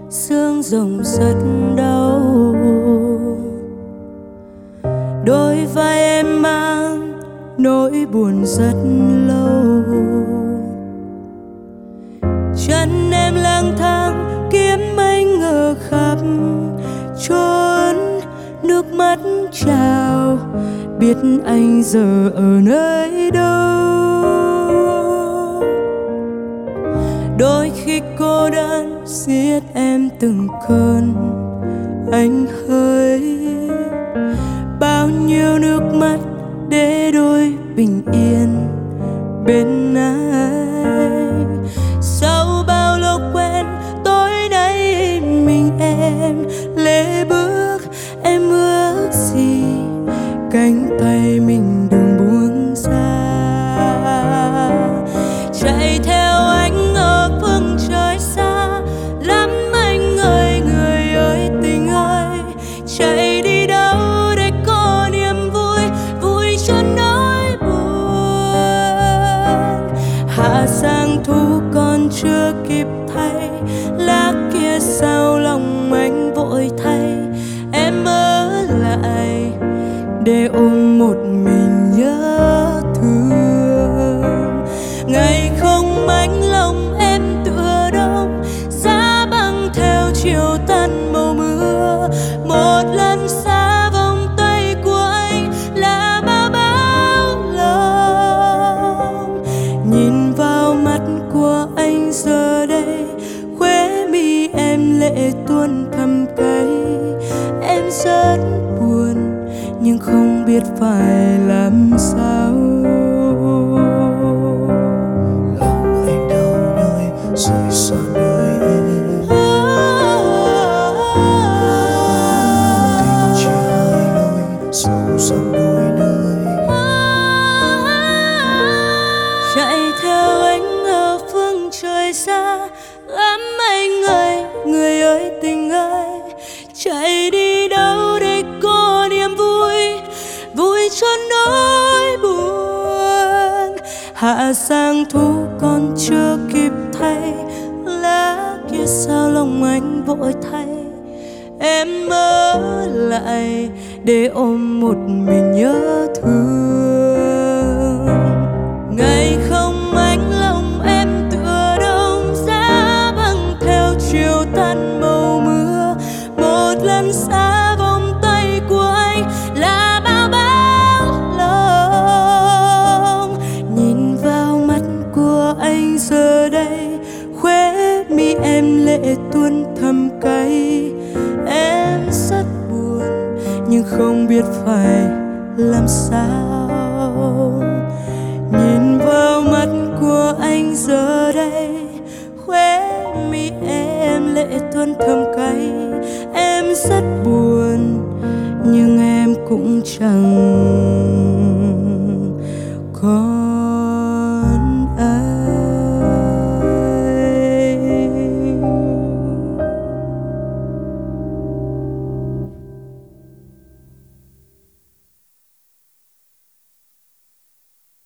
xương rồng rất đau. Đôi vai em mang nỗi buồn rất lâu. Chân em lang thang kiếm anh ở khắp chốn, nước mắt trào biết anh giờ ở nơi đâu. Đôi khi cô đơn giết em từng cơn anh hơi, bao nhiêu nước mắt để đôi bình yên bên anh. Sau bao lâu quen tối nay mình em lê bước, em ước gì cánh tay mình đừng buông ra. Chạy theo anh ở phương trời xa lắm anh ơi, người ơi tình ơi. Chạy đi đâu để có niềm vui, vui cho nỗi buồn. Hạ sang thu còn chưa kịp thay, lá kia sao lòng anh vội thay. Em ở lại để ôm một mình nhớ thương. Ngày không mảnh lòng em tựa đông, giá băng theo chiều tàn màu mưa. Một lần xa vòng tay của anh là bao lòng. Nhìn vào mắt của anh giờ đây, khóe mi em lệ tuôn thầm cay. Em rất buồn nhưng không biết phải làm sao. Lòng anh đau nhói rời xa nơi em. Tình chia hai lối sâu sắc đôi nơi. Chạy theo anh ở phương trời xa lắm anh ơi, người ơi tình ơi. Chạy đi đâu để có niềm vui, vui cho nỗi buồn. Hạ sang thu còn chưa kịp thay, lá kia sao lòng anh vội thay. Em ở lại để ôm một mình nhớ thương. Ngày không ánh lòng em tựa đông, giá băng theo chiều tàn màu mưa. Một lần xa vòng tay của anh là bao lòng. Nhìn vào mắt của anh giờ đây, khóe mi em lệ tuôn thầm cay. Em rất buồn nhưng không biết phải làm sao. Nhìn vào mắt của anh giờ đây, khóe mi em lệ tuôn thầm cay. Em rất buồn nhưng em cũng chẳng